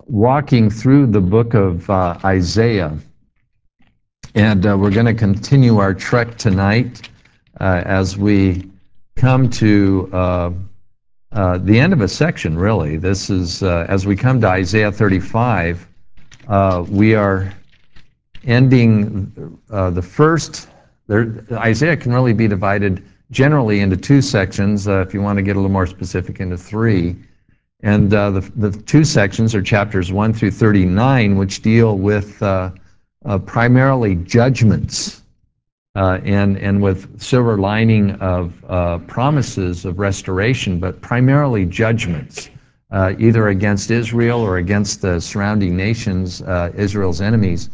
walking through the book of Isaiah, and we're going to continue our trek tonight as we come to the end of a section, really. This is, as we come to Isaiah 35, we are ending the first. Isaiah can really be divided generally into two sections, if you want to get a little more specific, into three. And the two sections are chapters 1 through 39, which deal with primarily judgments and with silver lining of promises of restoration, but primarily judgments, either against Israel or against the surrounding nations, Israel's enemies.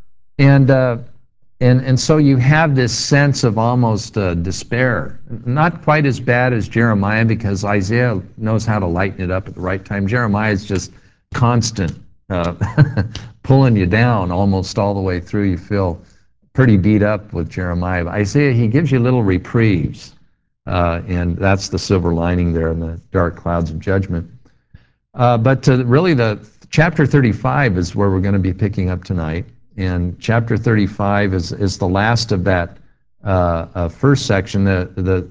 And so you have this sense of almost despair. Not quite as bad as Jeremiah, because Isaiah knows how to lighten it up at the right time. Jeremiah is just constant, pulling you down almost all the way through. You feel pretty beat up with Jeremiah. But Isaiah, he gives you little reprieves, and that's the silver lining there in the dark clouds of judgment. But really, the chapter 35 is where we're going to be picking up tonight. And chapter 35 is the last of that first section. The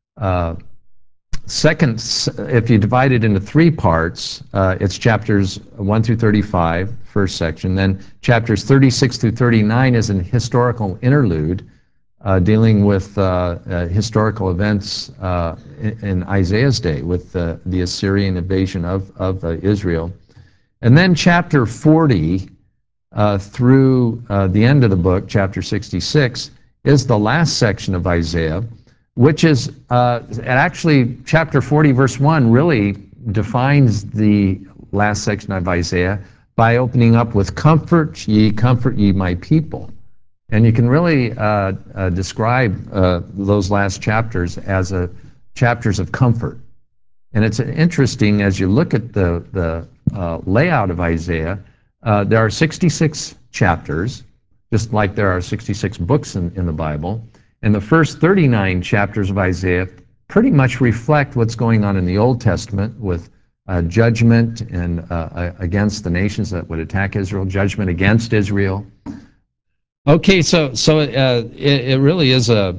second, if you divide it into three parts, it's chapters 1 through 35, first section. Then chapters 36 through 39 is an historical interlude dealing with historical events in Isaiah's day with the Assyrian invasion of Israel. And then chapter 40 through the end of the book, chapter 66, is the last section of Isaiah, which is actually chapter 40, verse 1, really defines the last section of Isaiah by opening up with comfort ye, my people. And you can really describe those last chapters as chapters of comfort. And it's interesting, as you look at the layout of Isaiah, there are 66 chapters, just like there are 66 books in the Bible. And the first 39 chapters of Isaiah pretty much reflect what's going on in the Old Testament with judgment and against the nations that would attack Israel, judgment against Israel. Okay, so it really is a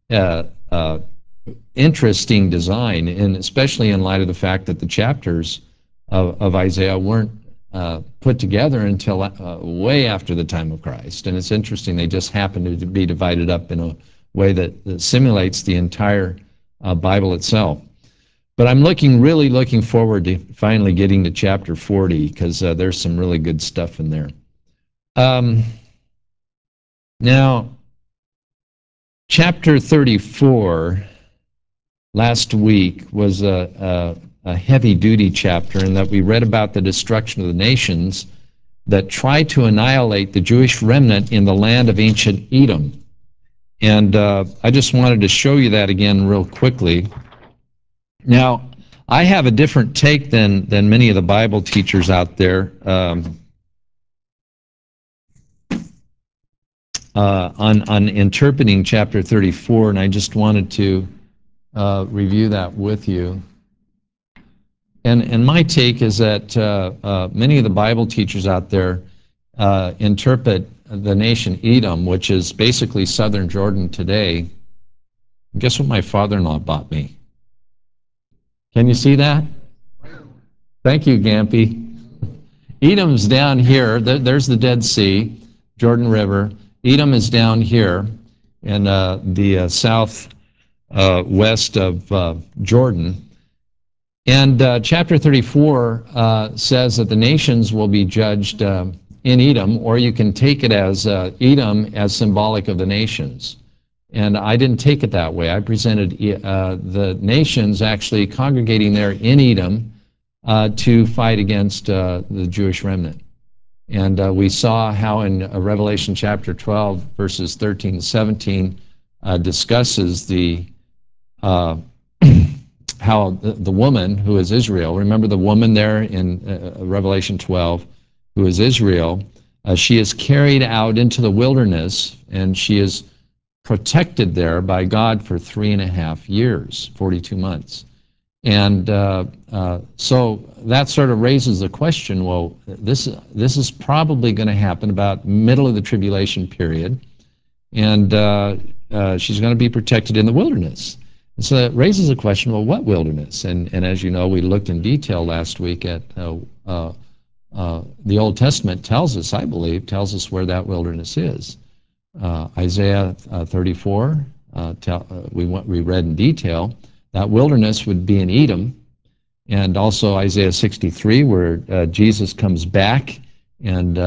interesting design, and especially in light of the fact that the chapters of Isaiah weren't put together until way after the time of Christ. And it's interesting, they just happen to be divided up in a way that simulates the entire Bible itself. But I'm really looking forward to finally getting to chapter 40, because there's some really good stuff in there. Now, chapter 34 last week was a heavy-duty chapter, in that we read about the destruction of the nations that tried to annihilate the Jewish remnant in the land of ancient Edom. And I just wanted to show you that again real quickly. Now, I have a different take than many of the Bible teachers out there on interpreting chapter 34, and I just wanted to review that with you. And my take is that many of the Bible teachers out there interpret the nation Edom, which is basically southern Jordan today. Guess what my father-in-law bought me? Can you see that? Thank you, Gampy. Edom's down here. There's the Dead Sea, Jordan River. Edom is down here in the south west of Jordan. And chapter 34 says that the nations will be judged in Edom, or you can take it as Edom as symbolic of the nations. And I didn't take it that way. I presented the nations actually congregating there in Edom to fight against the Jewish remnant. And we saw how in Revelation chapter 12, verses 13 and 17, discusses the how the woman who is Israel, remember the woman there in Revelation 12, who is Israel, she is carried out into the wilderness, and she is protected there by God for 3.5 years, 42 months. And so that sort of raises the question, well, this is probably going to happen about middle of the tribulation period, and she's going to be protected in the wilderness. And so that raises the question, well, what wilderness? And as you know, we looked in detail last week at the Old Testament tells us, I believe, tells us where that wilderness is. Isaiah 34, we read in detail. That wilderness would be in Edom, and also Isaiah 63, where Jesus comes back, and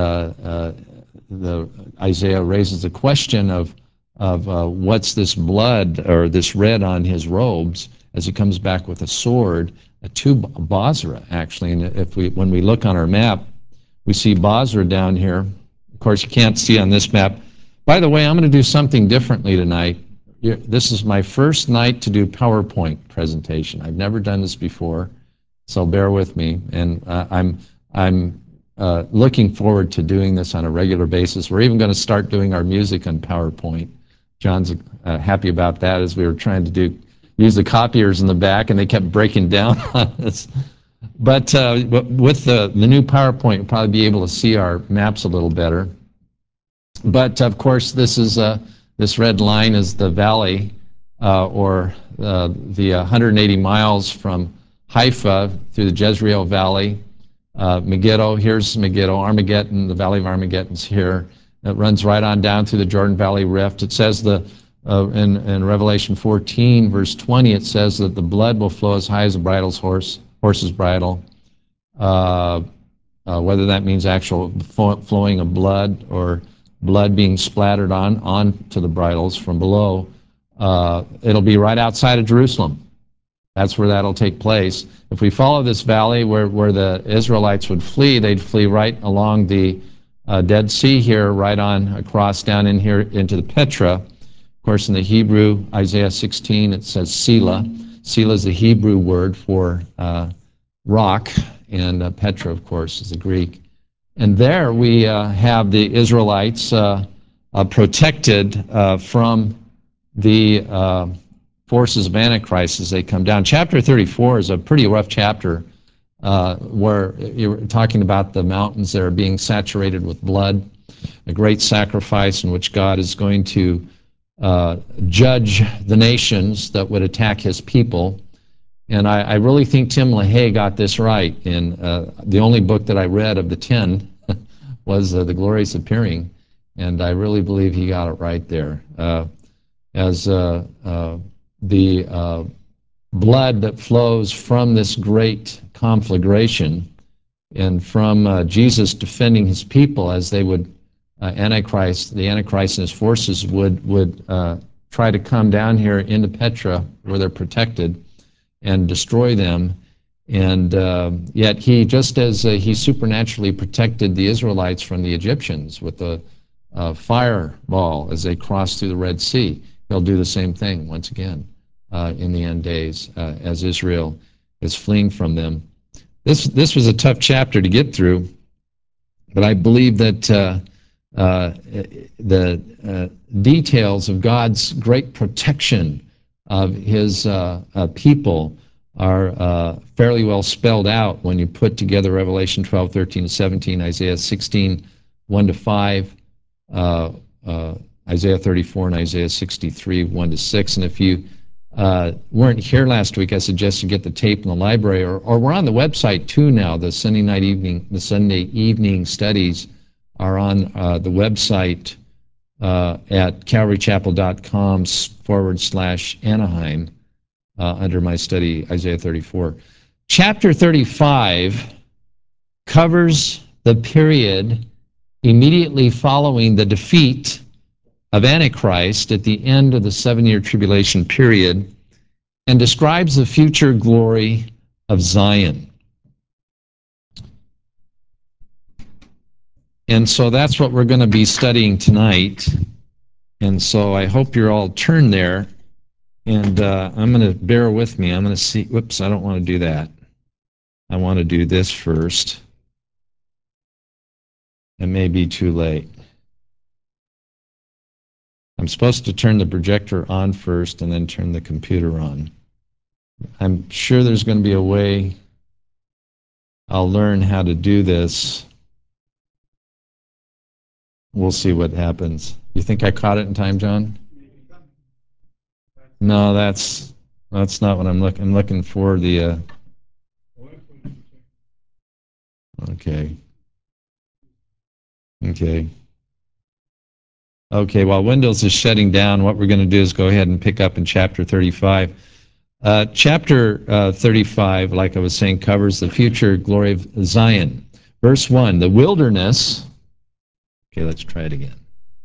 Isaiah raises the question of what's this blood or this red on his robes as he comes back with a sword to Bozrah, actually. And when we look on our map, we see Bozrah down here. Of course, you can't see on this map. By the way, I'm going to do something differently tonight. This is my first night to do PowerPoint presentation. I've never done this before, so bear with me. And I'm looking forward to doing this on a regular basis. We're even going to start doing our music on PowerPoint. John's happy about that, as we were trying to use the copiers in the back, and they kept breaking down on us. But with the new PowerPoint, you'll probably be able to see our maps a little better. But of course, this red line is the valley, or the 180 miles from Haifa through the Jezreel Valley. Megiddo, here's Megiddo, Armageddon, the Valley of Armageddon's here. It runs right on down through the Jordan Valley Rift. It says in Revelation 14, verse 20, it says that the blood will flow as high as a horse's bridle. Whether that means actual flowing of blood or blood being splattered onto the bridles from below, it'll be right outside of Jerusalem. That's where that'll take place. If we follow this valley where the Israelites would flee, they'd flee right along the Dead Sea here, right on across down in here into the Petra. Of course, in the Hebrew, Isaiah 16, it says Selah. Selah is the Hebrew word for rock, and Petra, of course, is the Greek. And there we have the Israelites protected from the forces of Antichrist as they come down. Chapter 34 is a pretty rough chapter where you're talking about the mountains that are being saturated with blood, a great sacrifice in which God is going to judge the nations that would attack his people. And I really think Tim LaHaye got this right. In the only book that I read of the 10 was The Glorious Appearing, and I really believe he got it right there. As the blood that flows from this great conflagration and from Jesus defending his people as they would, the Antichrist and his forces would try to come down here into Petra where they're protected and destroy them. And yet he, just as he supernaturally protected the Israelites from the Egyptians with the fireball as they crossed through the Red Sea, he'll do the same thing once again in the end days as Israel is fleeing from them. This was a tough chapter to get through, but I believe that the details of God's great protection of his people are fairly well spelled out when you put together Revelation 12, 13, and 17, Isaiah 16, 1 to 5, Isaiah 34, and Isaiah 63, 1 to 6. And if you weren't here last week, I suggest you get the tape in the library, or we're on the website too now. The Sunday evening studies are on the website at calvarychapel.com/Anaheim under my study, Isaiah 34. Chapter 35 covers the period immediately following the defeat of Antichrist at the end of the 7-year tribulation period and describes the future glory of Zion. And so that's what we're going to be studying tonight. And so I hope you're all turned there. And I'm going to bear with me. I'm going to see. Whoops, I don't want to do that. I want to do this first. It may be too late. I'm supposed to turn the projector on first and then turn the computer on. I'm sure there's going to be a way I'll learn how to do this. We'll see what happens. You think I caught it in time, John? No, that's not what I'm looking. I'm looking for the. Okay. Okay. Okay. While Windows is shutting down, what we're going to do is go ahead and pick up in chapter 35. Chapter 35, like I was saying, covers the future glory of Zion. Verse 1, the wilderness. Okay, let's try it again.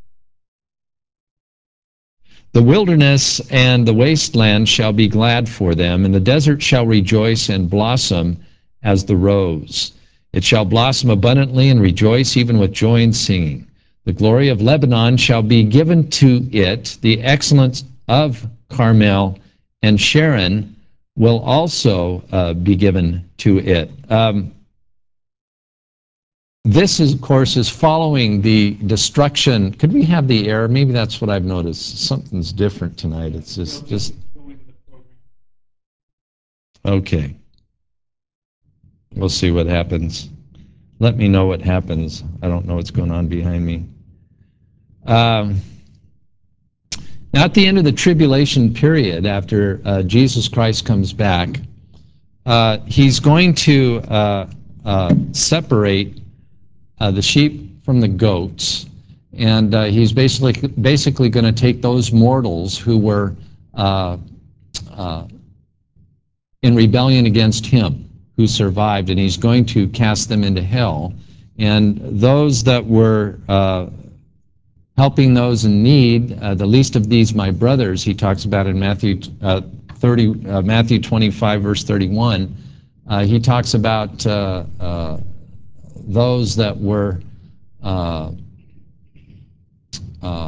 The wilderness and the wasteland shall be glad for them, and the desert shall rejoice and blossom as the rose. It shall blossom abundantly and rejoice even with joy and singing. The glory of Lebanon shall be given to it, the excellence of Carmel and Sharon will also be given to it. This, is, of course, is following the destruction. Could we have the air? Maybe that's what I've noticed. Something's different tonight. It's just okay. We'll see what happens. Let me know what happens. I don't know what's going on behind me. Now, at the end of the tribulation period, after Jesus Christ comes back, he's going to separate the sheep from the goats, and he's basically going to take those mortals who were uh, in rebellion against him, who survived, and he's going to cast them into hell. And those that were helping those in need, the least of these my brothers, he talks about in Matthew 25, verse 31. He talks about those that were uh, uh,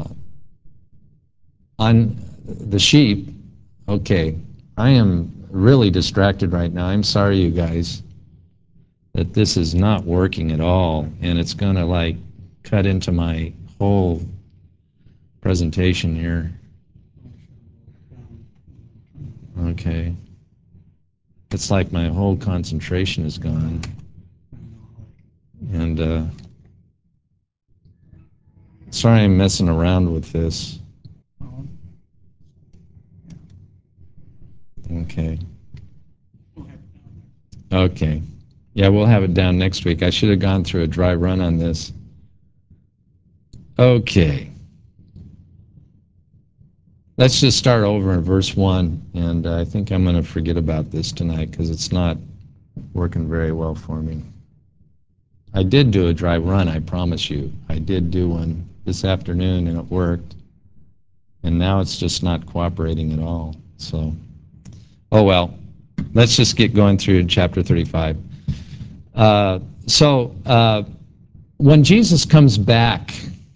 on the sheep. Okay, I am really distracted right now. I'm sorry, you guys, that this is not working at all, and it's going to like cut into my whole presentation here. Okay. It's like my whole concentration is gone. And sorry I'm messing around with this. Okay. Okay. Yeah, we'll have it down next week. I should have gone through a dry run on this. Okay. Let's just start over in verse 1, and I think I'm going to forget about this tonight because it's not working very well for me. I did do a dry run, I promise you. I did do one this afternoon, and it worked. And now it's just not cooperating at all. So, oh well. Let's just get going through chapter 35. When Jesus comes back,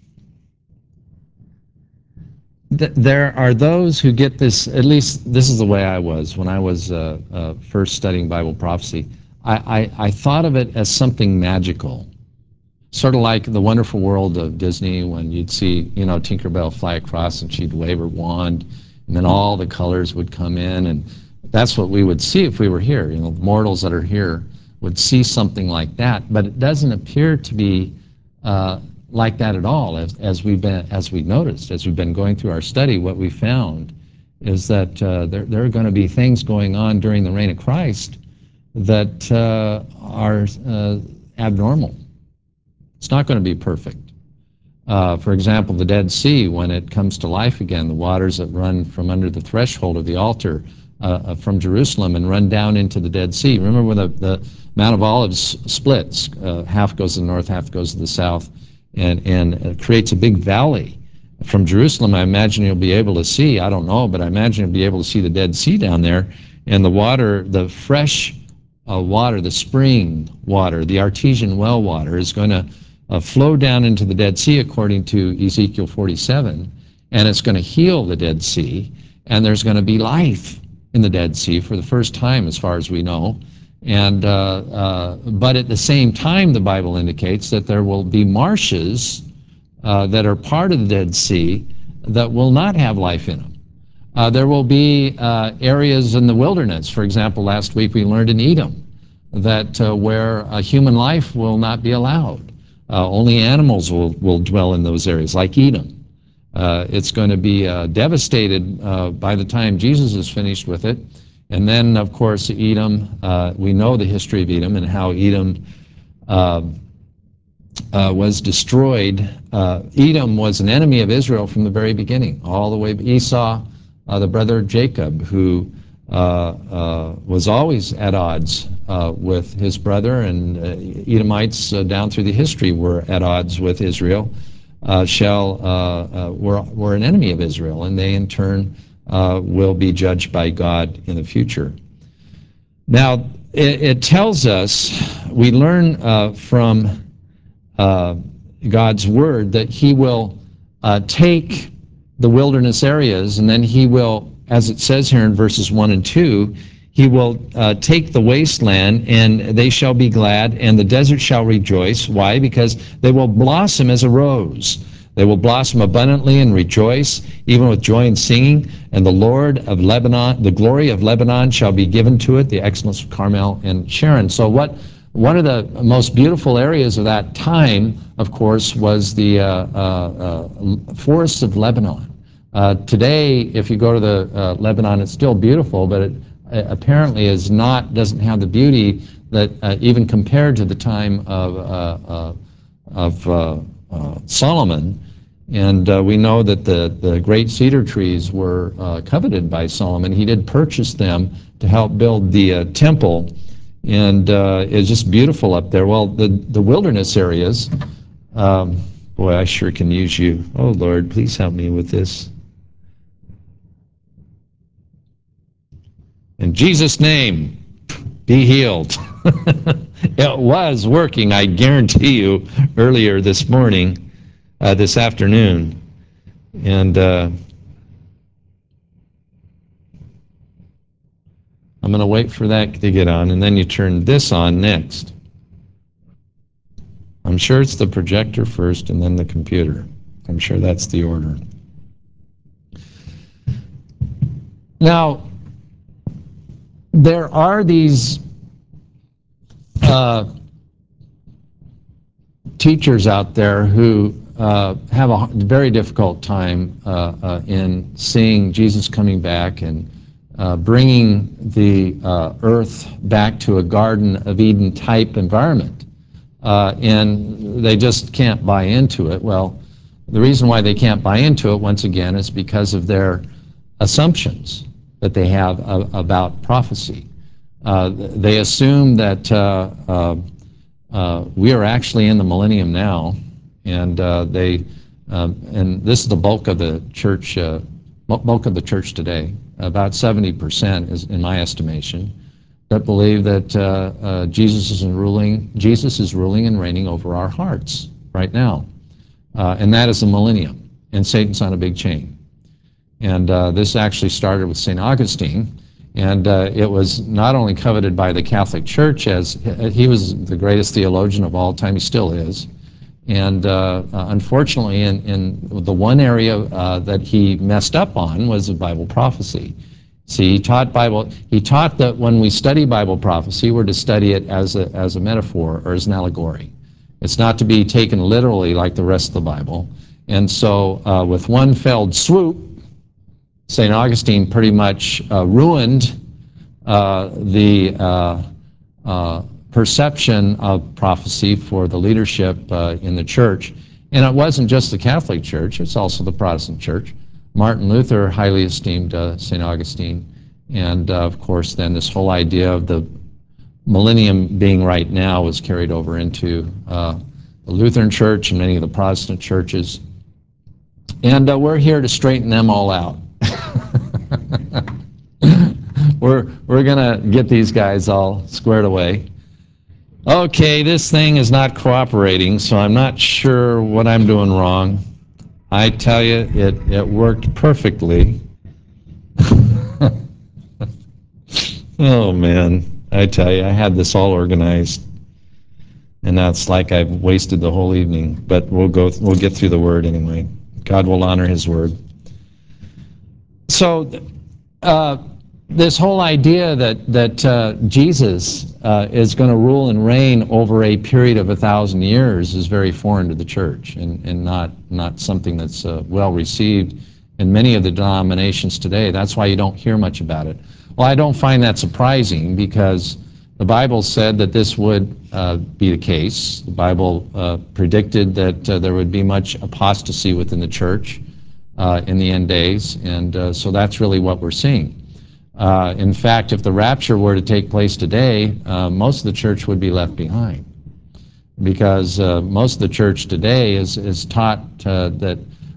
there are those who get this, at least this is the way I was when I was first studying Bible prophecy. I thought of it as something magical, sort of like the Wonderful World of Disney when you'd see, Tinkerbell fly across and she'd wave her wand, and then all the colors would come in, and that's what we would see if we were here. Mortals that are here would see something like that, but it doesn't appear to be like that at all. As we've noticed, as we've been going through our study, what we found is that there are going to be things going on during the reign of Christ that are abnormal. It's not going to be perfect. For example, the Dead Sea, when it comes to life again, the waters that run from under the threshold of the altar from Jerusalem and run down into the Dead Sea. Remember when the Mount of Olives splits, half goes to the north, half goes to the south, and creates a big valley. From Jerusalem, I imagine you'll be able to see, I don't know, but I imagine you'll be able to see the Dead Sea down there, and the water, the fresh water, the spring water, the artesian well water is going to flow down into the Dead Sea according to Ezekiel 47, and it's going to heal the Dead Sea, and there's going to be life in the Dead Sea for the first time as far as we know. And but at the same time, the Bible indicates that there will be marshes that are part of the Dead Sea that will not have life in them. There will be areas in the wilderness. For example, last week we learned in Edom that where human life will not be allowed. Only animals will dwell in those areas, like Edom. It's going to be devastated by the time Jesus is finished with it. And then, of course, Edom, we know the history of Edom and how Edom was destroyed. Edom was an enemy of Israel from the very beginning, all the way Esau, the brother of Jacob, who was always at odds with his brother, and Edomites down through the history were at odds with Israel, were an enemy of Israel, and they in turn will be judged by God in the future. Now, it tells us, we learn from God's word that he will take the wilderness areas, and then he will, as it says here in verses 1 and 2, he will take the wasteland, and they shall be glad, and the desert shall rejoice. Why? Because they will blossom as a rose. They will blossom abundantly and rejoice, even with joy and singing. And the Lord of Lebanon, the glory of Lebanon shall be given to it, the excellence of Carmel and Sharon. So one of the most beautiful areas of that time, of course, was the forests of Lebanon. Today, if you go to the Lebanon, it's still beautiful, but it apparently doesn't have the beauty that even compared to the time of Solomon. And we know that the great cedar trees were coveted by Solomon. He did purchase them to help build the temple, and it's just beautiful up there. Well, the wilderness areas, boy, I sure can use you. Oh, Lord, please help me with this. In Jesus' name, be healed. It was working, I guarantee you, earlier this morning, this afternoon. And I'm going to wait for that to get on, and then you turn this on next. I'm sure it's the projector first and then the computer. I'm sure that's the order. Now, there are these teachers out there who have a very difficult time in seeing Jesus coming back and bringing the earth back to a Garden of Eden type environment. And they just can't buy into it. Well, the reason why they can't buy into it, once again, is because of their assumptions that they have about prophecy. They assume that we are actually in the millennium now, and and this is the bulk of the church, today. About 70% is, in my estimation, that believe that Jesus is ruling and reigning over our hearts right now, and that is the millennium. And Satan's on a big chain. And this actually started with St. Augustine, and it was not only coveted by the Catholic Church, as he was the greatest theologian of all time, he still is. And unfortunately, in the one area that he messed up on was the Bible prophecy. See, he taught that when we study Bible prophecy, we're to study it as a metaphor or as an allegory. It's not to be taken literally like the rest of the Bible. And so with one felled swoop, St. Augustine pretty much ruined the perception of prophecy for the leadership in the church. And it wasn't just the Catholic Church, it's also the Protestant Church. Martin Luther highly esteemed St. Augustine. And of course, then this whole idea of the millennium being right now was carried over into the Lutheran Church and many of the Protestant churches. And we're here to straighten them all out. We're going to get these guys all squared away. Okay, this thing is not cooperating, so I'm not sure what I'm doing wrong. I tell you, it worked perfectly. Oh, man. I tell you, I had this all organized. And now it's like I've wasted the whole evening. But we'll get through the Word anyway. God will honor His Word. So this whole idea that Jesus is going to rule and reign over a period of 1,000 years is very foreign to the church, and not something that's well received in many of the denominations today. That's why you don't hear much about it. Well, I don't find that surprising, because the Bible said that this would be the case. The Bible predicted that there would be much apostasy within the church in the end days, and so that's really what we're seeing. In fact, if the rapture were to take place today, most of the church would be left behind, because most of the church today is taught that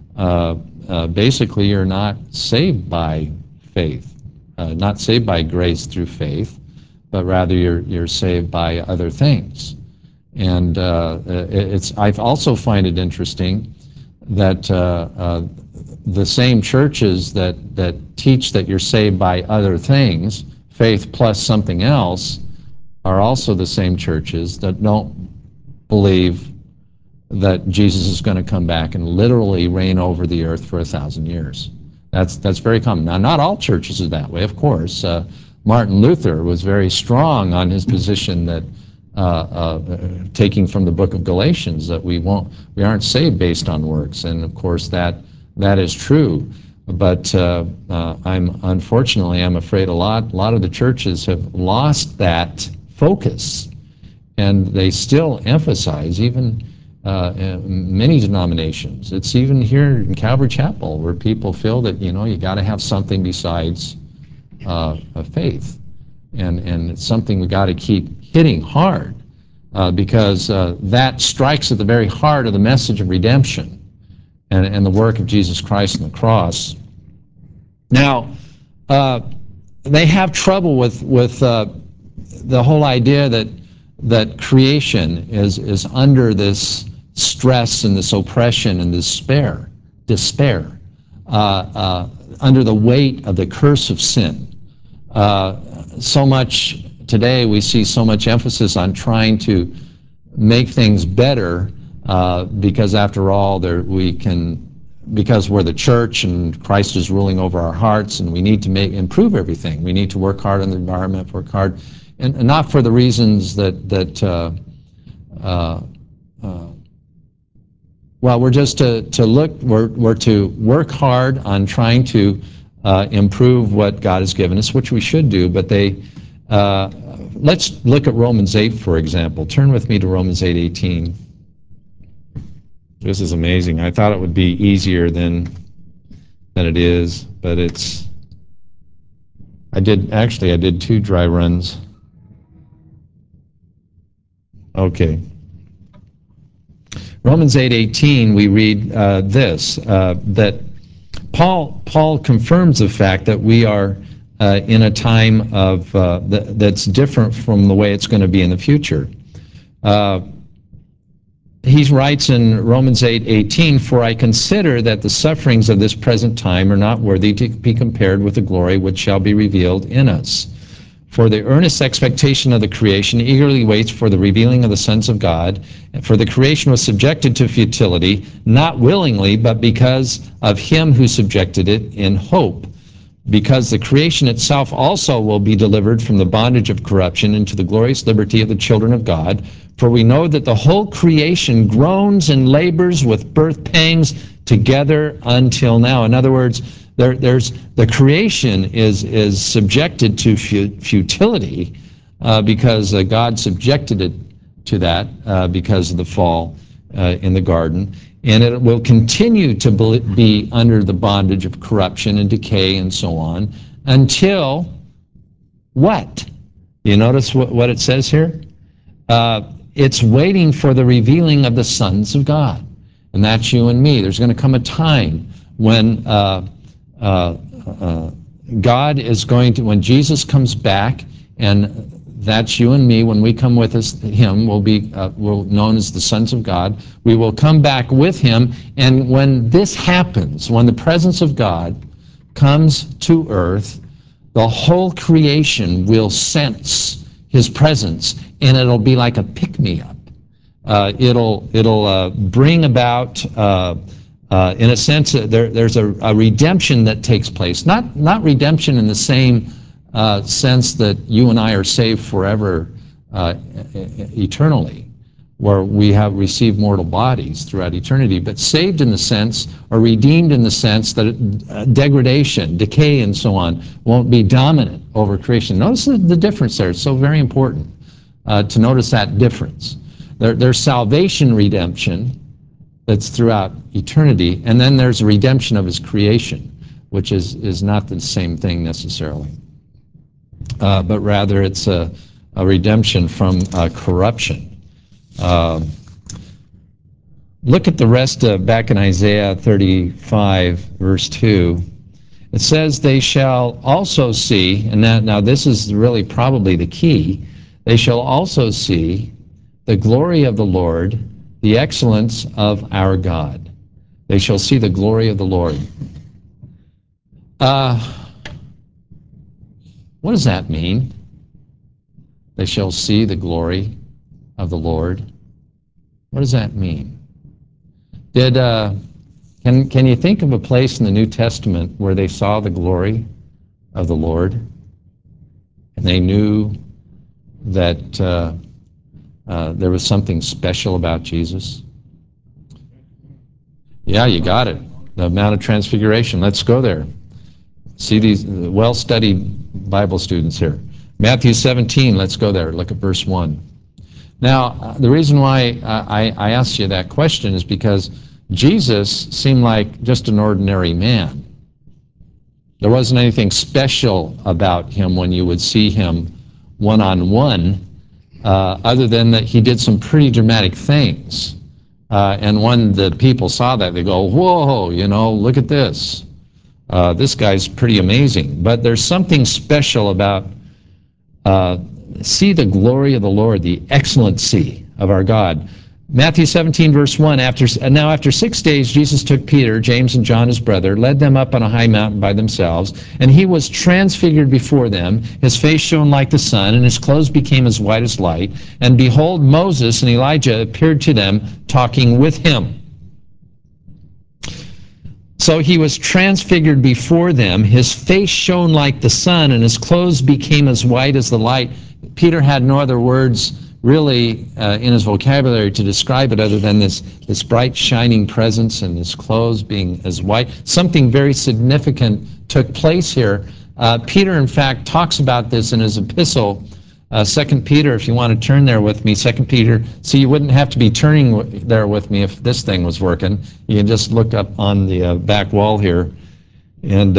basically you're not saved by faith, not saved by grace through faith, but rather you're saved by other things. And I also find it interesting that the same churches that teach that you're saved by other things, faith plus something else, are also the same churches that don't believe that Jesus is going to come back and literally reign over the earth for 1,000 years. That's very common. Now, not all churches are that way, of course. Martin Luther was very strong on his position that taking from the book of Galatians, that we aren't saved based on works, and of course that is true. But unfortunately, I'm afraid a lot of the churches have lost that focus, and they still emphasize, even many denominations. It's even here in Calvary Chapel, where people feel that you got to have something besides faith, and it's something we got to keep hitting hard, because that strikes at the very heart of the message of redemption and the work of Jesus Christ on the cross. Now, they have trouble with the whole idea that creation is under this stress and this oppression and despair, under the weight of the curse of sin. So much today, we see so much emphasis on trying to make things better, because after all, because we're the church and Christ is ruling over our hearts, and we need to improve everything. We need to work hard on the environment, work hard, and not for the reasons well, we're just we're to work hard on trying to improve what God has given us, which we should do. But let's look at Romans 8, for example. Turn with me to Romans 8:18. This is amazing. I thought it would be easier than it is, but I did 2 dry runs. Okay. Romans 8:18, we read this, that Paul confirms the fact that we are in a time that's different from the way it's going to be in the future. He writes in Romans 8:18, "For I consider that the sufferings of this present time are not worthy to be compared with the glory which shall be revealed in us. For the earnest expectation of the creation eagerly waits for the revealing of the sons of God. For the creation was subjected to futility, not willingly, but because of him who subjected it, in hope. Because the creation itself also will be delivered from the bondage of corruption into the glorious liberty of the children of God. For we know that the whole creation groans and labors with birth pangs together until now." In other words, the creation is subjected to futility, because God subjected it to that because of the fall in the garden. And it will continue to be under the bondage of corruption and decay and so on until what? You notice what it says here? It's waiting for the revealing of the sons of God. And that's you and me. There's going to come a time when God is going to, when Jesus comes back, and that's you and me, when we come with him, we're known as the sons of God. We will come back with him, and when this happens, when the presence of God comes to earth, the whole creation will sense his presence, and it'll be like a pick-me-up. It'll bring about In a sense, there's a redemption that takes place. Not redemption in the same sense that you and I are saved forever, eternally, where we have received mortal bodies throughout eternity, but saved in the sense, or redeemed in the sense that degradation, decay, and so on won't be dominant over creation. Notice the difference there. It's so very important to notice that difference. There's salvation redemption that's throughout eternity, and then there's a redemption of his creation, which is not the same thing necessarily, but rather it's a redemption from corruption. Look at the rest back in Isaiah 35, verse 2. It says, they shall also see, and now this is really probably the key, they shall also see the glory of the Lord, the excellence of our God. They shall see the glory of the Lord. What does that mean? They shall see the glory of the Lord. What does that mean? Can you think of a place in the New Testament where they saw the glory of the Lord and they knew that there was something special about Jesus? Yeah, you got it. The Mount of Transfiguration. Let's go there. See these well-studied Bible students here. Matthew 17, let's go there. Look at verse 1. Now, the reason why I asked you that question is because Jesus seemed like just an ordinary man. There wasn't anything special about him when you would see him one-on-one, other than that he did some pretty dramatic things. And when the people saw that, they go, whoa, look at this. This guy's pretty amazing. But there's something special about see the glory of the Lord, the excellency of our God. Matthew 17, verse 1, now after 6 days, Jesus took Peter, James, and John, his brother, led them up on a high mountain by themselves, and he was transfigured before them. His face shone like the sun, and his clothes became as white as light. And behold, Moses and Elijah appeared to them, talking with him. So he was transfigured before them. His face shone like the sun, and his clothes became as white as the light. Peter had no other words really in his vocabulary to describe it other than this bright, shining presence and his clothes being as white. Something very significant took place here. Peter, in fact, talks about this in his epistle, 2 Peter, if you want to turn there with me, 2 Peter. See, you wouldn't have to be turning there with me if this thing was working. You can just look up on the back wall here, and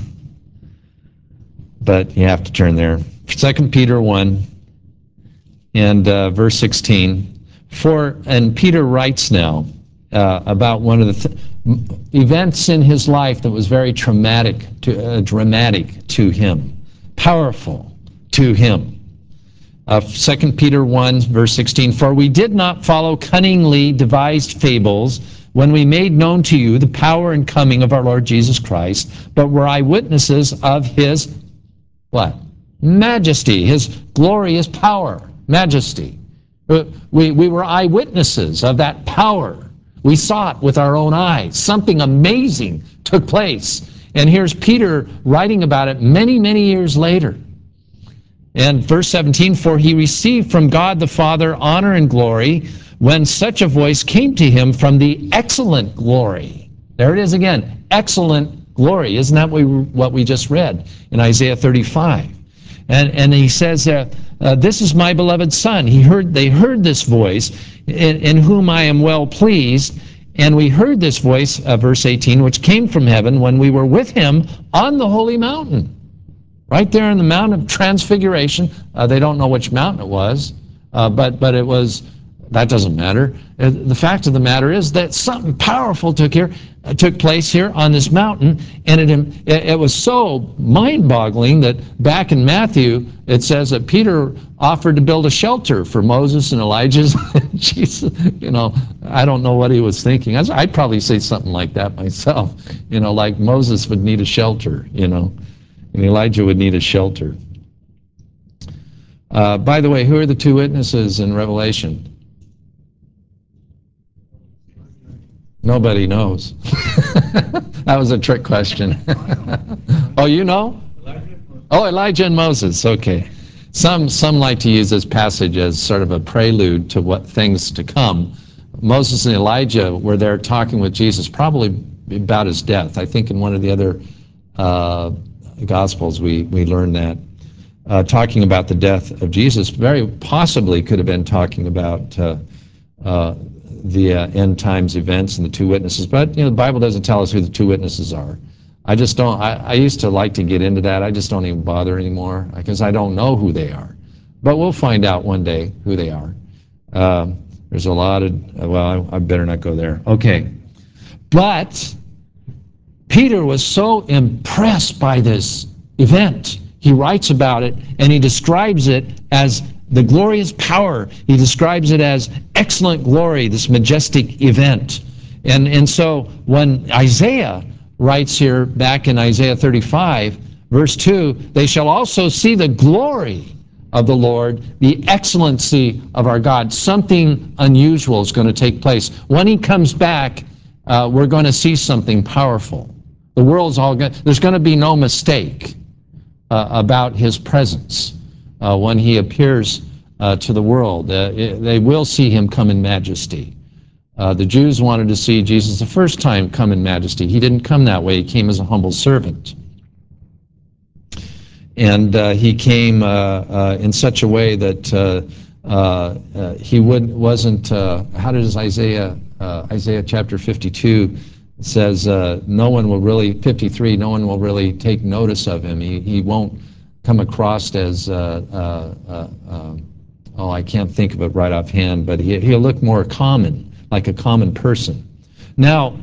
but you have to turn there. 2 Peter 1 and verse 16. And Peter writes now about one of the events in his life that was very dramatic to him, powerful to him. 2 Peter 1, verse 16, for we did not follow cunningly devised fables when we made known to you the power and coming of our Lord Jesus Christ, but were eyewitnesses of his, what? Majesty, his glorious power, majesty. We were eyewitnesses of that power. We saw it with our own eyes. Something amazing took place. And here's Peter writing about it many, many years later. And verse 17, for he received from God the Father honor and glory when such a voice came to him from the excellent glory. There it is again, excellent glory. Isn't that what we just read in Isaiah 35? And he says, this is my beloved Son. They heard this voice in whom I am well pleased. And we heard this voice, verse 18, which came from heaven when we were with him on the holy mountain. Right there in the Mount of Transfiguration. They don't know which mountain it was, but it was, that doesn't matter. The fact of the matter is that something powerful took place here on this mountain, and it was so mind-boggling that back in Matthew, it says that Peter offered to build a shelter for Moses and Elijah. Jesus, I don't know what he was thinking. I'd probably say something like that myself, like Moses would need a shelter, and Elijah would need a shelter. By the way, who are the two witnesses in Revelation? Nobody knows. That was a trick question. Oh, you know? Oh, Elijah and Moses. Okay. Some like to use this passage as sort of a prelude to what things to come. Moses and Elijah were there talking with Jesus, probably about his death. I think in one of the other Gospels we learn that. Talking about the death of Jesus, very possibly could have been talking about the end times events and the two witnesses. But the Bible doesn't tell us who the two witnesses are. I just don't. I used to like to get into that. I just don't even bother anymore because I don't know who they are. But we'll find out one day who they are. There's a lot of. Well, I better not go there. Okay, but Peter was so impressed by this event. He writes about it and he describes it as the glorious power. He describes it as excellent glory, this majestic event. And so when Isaiah writes here back in Isaiah 35, verse 2, they shall also see the glory of the Lord, the excellency of our God. Something unusual is going to take place. When he comes back, we're going to see something powerful. The world's all good. There's going to be no mistake about his presence when he appears to the world. They will see him come in majesty. The Jews wanted to see Jesus the first time come in majesty. He didn't come that way. He came as a humble servant. And he came in such a way that he wasn't, how does Isaiah chapter 52 says, no one will really, 53, no one will really take notice of him. He won't come across as, I can't think of it right offhand, but he'll look more common, like a common person. Now,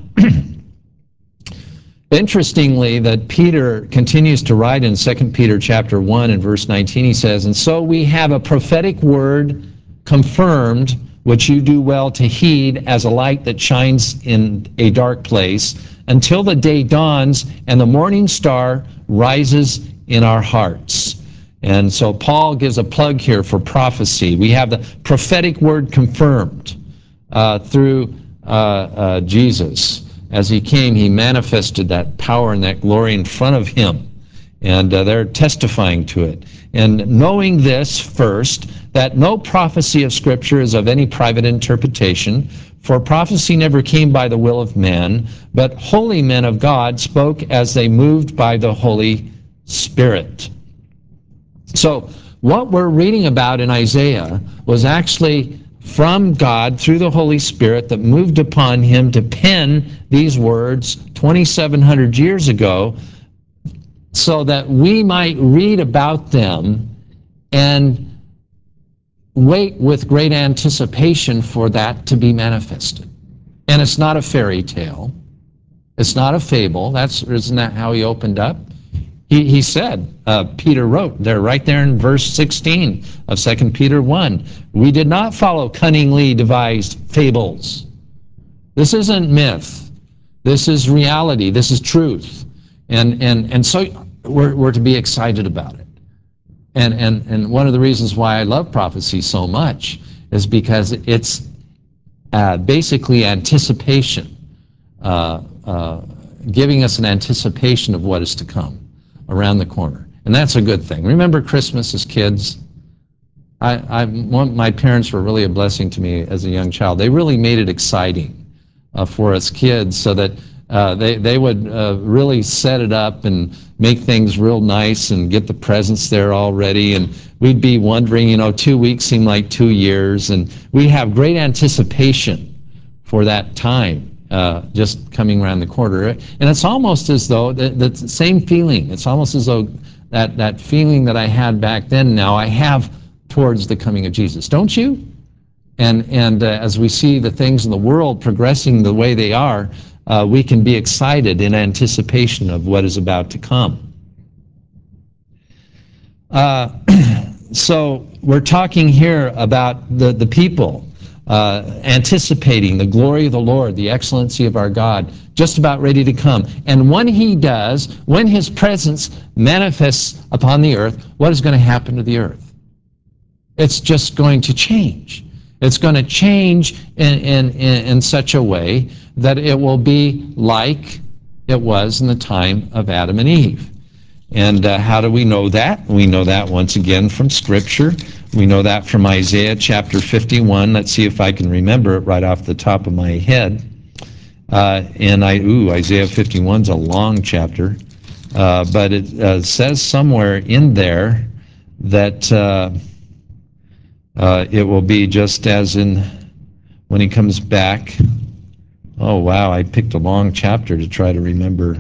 interestingly, that Peter continues to write in 2 Peter chapter 1 and verse 19, he says, and so we have a prophetic word confirmed, which you do well to heed as a light that shines in a dark place, until the day dawns and the morning star rises in our hearts. And so Paul gives a plug here for prophecy. We have the prophetic word confirmed through Jesus. As he came, he manifested that power and that glory in front of him. And they're testifying to it. And knowing this first, that no prophecy of Scripture is of any private interpretation, for prophecy never came by the will of man, but holy men of God spoke as they moved by the Holy Spirit. So what we're reading about in Isaiah was actually from God through the Holy Spirit that moved upon him to pen these words 2,700 years ago so that we might read about them and wait with great anticipation for that to be manifested. And it's not a fairy tale. It's not a fable. Isn't that how he opened up? He said, Peter wrote there, right there in verse 16 of 2 Peter 1, we did not follow cunningly devised fables. This isn't myth. This is reality. This is truth. And so we're to be excited about it. And one of the reasons why I love prophecy so much is because it's basically anticipation, giving us an anticipation of what is to come around the corner. And that's a good thing. Remember Christmas as kids? My parents were really a blessing to me as a young child. They really made it exciting for us kids so that they would really set it up and make things real nice and get the presents there already. And we'd be wondering, 2 weeks seemed like 2 years. And we have great anticipation for that time. Just coming around the corner. And it's almost as though, the same feeling, it's almost as though that feeling that I had back then, now I have towards the coming of Jesus. Don't you? And as we see the things in the world progressing the way they are, we can be excited in anticipation of what is about to come. So we're talking here about the people anticipating the glory of the Lord, the excellency of our God, just about ready to come. And when he does, when his presence manifests upon the earth, what is going to happen to the earth? It's just going to change. It's going to change in such a way that it will be like it was in the time of Adam and Eve. And how do we know that? We know that once again from Scripture. We know that from Isaiah chapter 51. Let's see if I can remember it right off the top of my head. Isaiah 51 is a long chapter, but it says somewhere in there that it will be just as in when he comes back. Oh, wow, I picked a long chapter to try to remember.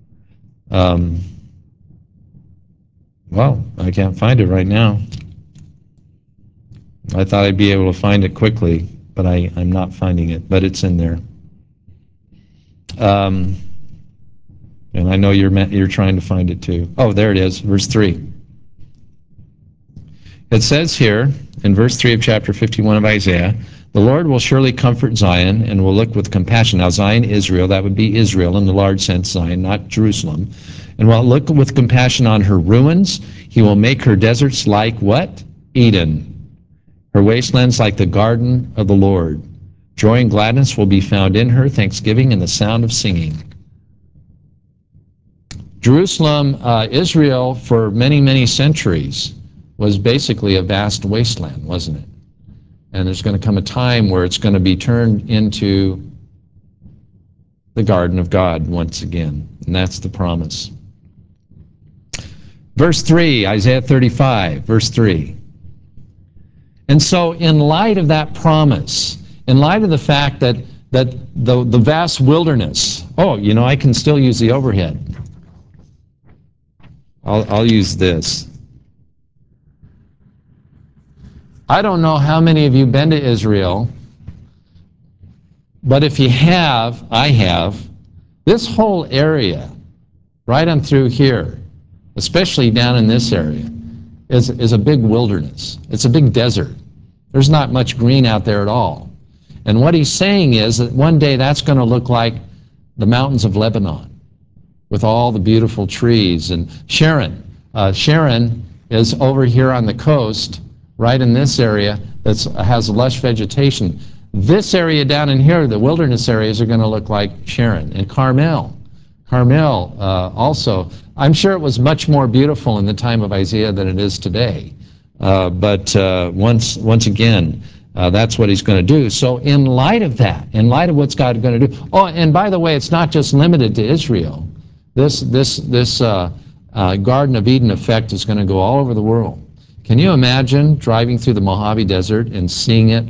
Well, I can't find it right now. I thought I'd be able to find it quickly, but I'm not finding it, but it's in there. And I know you're trying to find it too. Oh, there it is, verse 3. It says here, in verse 3 of chapter 51 of Isaiah, the Lord will surely comfort Zion and will look with compassion. Now, Zion, Israel, that would be Israel in the large sense, Zion, not Jerusalem. And will look with compassion on her ruins. He will make her deserts like what? Eden. Her wastelands like the garden of the Lord. Joy and gladness will be found in her, thanksgiving and the sound of singing. Jerusalem, Israel, for many, many centuries, was basically a vast wasteland, wasn't it? And there's going to come a time where it's going to be turned into the garden of God once again. And that's the promise. Verse 3, Isaiah 35, verse 3. And so in light of that promise, in light of the fact that the vast wilderness, I can still use the overhead. I'll use this. I don't know how many of you have been to Israel, but if you have, I have, this whole area, right on through here, especially down in this area, is a big wilderness. It's a big desert. There's not much green out there at all. And what he's saying is that one day that's going to look like the mountains of Lebanon with all the beautiful trees. And Sharon is over here on the coast, right in this area that has lush vegetation. This area down in here, the wilderness areas, are going to look like Sharon. And Carmel also. I'm sure it was much more beautiful in the time of Isaiah than it is today. But once again, that's what he's going to do. So in light of that, in light of what's God going to do. Oh, and by the way, it's not just limited to Israel. This Garden of Eden effect is going to go all over the world. Can you imagine driving through the Mojave Desert and seeing it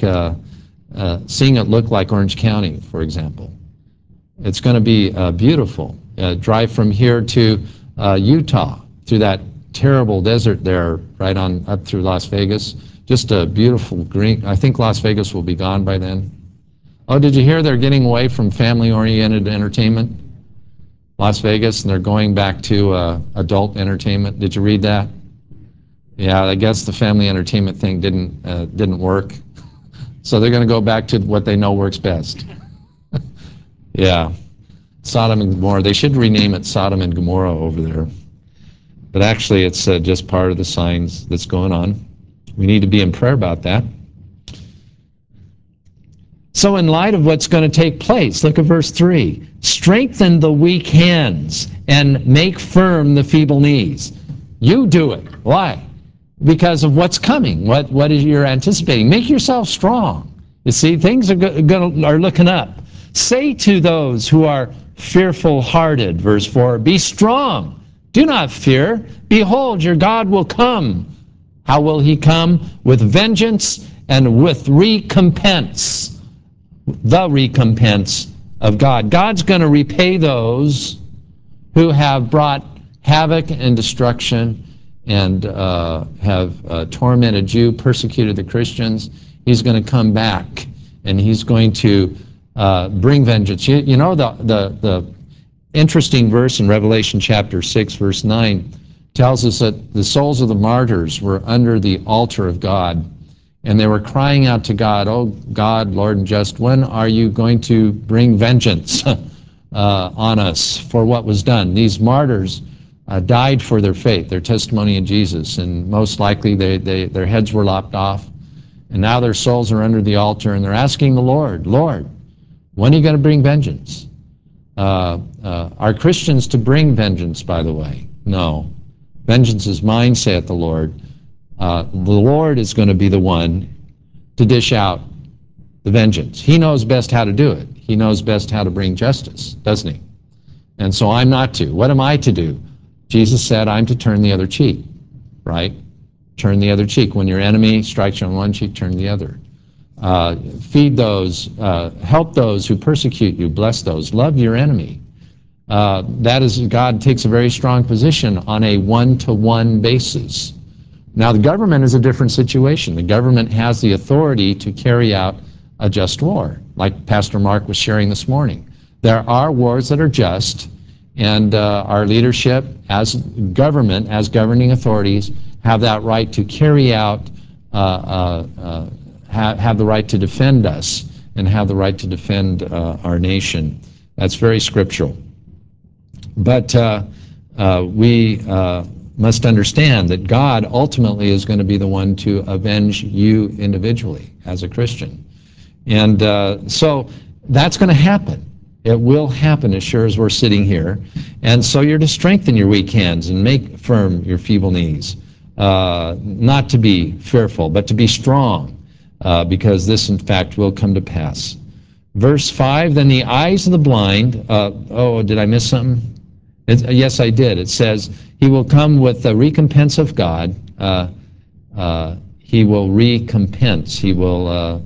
look like Orange County, for example? It's going to be beautiful. Drive from here to Utah through that terrible desert there, right on up through Las Vegas. Just a beautiful green. I think Las Vegas will be gone by then. Oh, did you hear they're getting away from family-oriented entertainment? Las Vegas, and they're going back to adult entertainment. Did you read that? Yeah, I guess the family entertainment thing didn't work. So they're going to go back to what they know works best. Yeah. Sodom and Gomorrah. They should rename it Sodom and Gomorrah over there. But actually, it's just part of the signs that's going on. We need to be in prayer about that. So in light of what's going to take place, look at verse 3. Strengthen the weak hands and make firm the feeble knees. You do it. Why? Because of what's coming. What is you're anticipating? Make yourself strong. You see, things are looking up. Say to those who are fearful-hearted, verse 4, be strong. Do not fear. Behold, your God will come. How will he come? With vengeance and with recompense. The recompense of God. God's going to repay those who have brought havoc and destruction and have tormented you, persecuted the Christians. He's going to come back and he's going to bring vengeance. You know the interesting verse in Revelation chapter 6, verse 9 tells us that the souls of the martyrs were under the altar of God, and they were crying out to God, "Oh God, Lord and just, when are you going to bring vengeance on us for what was done?" These martyrs died for their faith, their testimony in Jesus, and most likely their heads were lopped off, And now their souls are under the altar, and they're asking the Lord, Lord, when are you going to bring vengeance? Are Christians to bring vengeance, by the way? No. Vengeance is mine, saith the Lord. The Lord is going to be the one to dish out the vengeance. He knows best how to do it. He knows best how to bring justice, doesn't he? And so I'm not to. What am I to do? Jesus said I'm to turn the other cheek, right? Turn the other cheek. When your enemy strikes you on one cheek, turn the other. Feed those, help those who persecute you, bless those, love your enemy. That is, God takes a very strong position on a one-to-one basis. Now, the government is a different situation. The government has the authority to carry out a just war, like Pastor Mark was sharing this morning. There are wars that are just, and our leadership as government, as governing authorities, have that right to carry out, have the right to defend us and have the right to defend our nation. That's very scriptural. But we must understand that God ultimately is going to be the one to avenge you individually as a Christian. And so that's going to happen. It will happen as sure as we're sitting here. And so you're to strengthen your weak hands and make firm your feeble knees. Not to be fearful, but to be strong, because this, in fact, will come to pass. Verse 5, then the eyes of the blind, did I miss something? Yes, I did. It says, he will come with the recompense of God. He will recompense. He will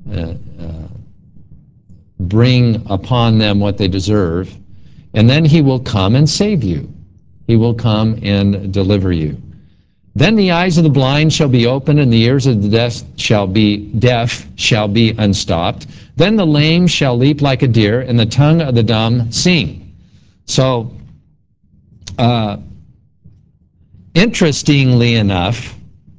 bring upon them what they deserve. And then he will come and save you. He will come and deliver you. Then the eyes of the blind shall be opened, and the ears of the deaf shall be unstopped. Then the lame shall leap like a deer, and the tongue of the dumb sing. So, interestingly enough,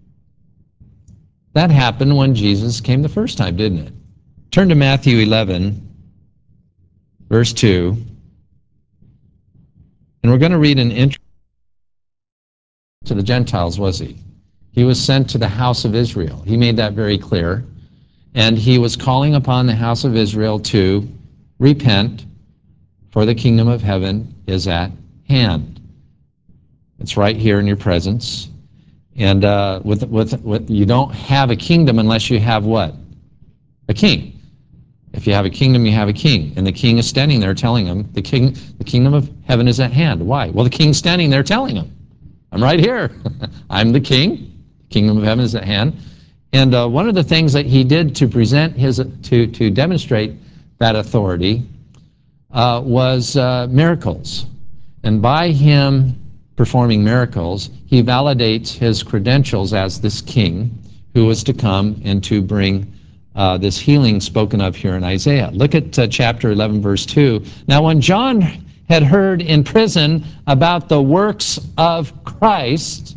that happened when Jesus came the first time, didn't it? Turn to Matthew 11, verse 2, and we're going to read an intro to the Gentiles, was he? He was sent to the house of Israel. He made that very clear. And he was calling upon the house of Israel to repent, for the kingdom of heaven is at hand. It's right here in your presence. And you don't have a kingdom unless you have what? A king. If you have a kingdom, you have a king. And the king is standing there telling him, the kingdom of heaven is at hand. Why? Well, the king's standing there telling him, I'm right here. I'm the king. The kingdom of heaven is at hand. And one of the things that he did to present to demonstrate that authority was miracles. And by him performing miracles, he validates his credentials as this king who was to come and to bring this healing spoken of here in Isaiah. Look at chapter 11, verse 2. Now, when John had heard in prison about the works of Christ,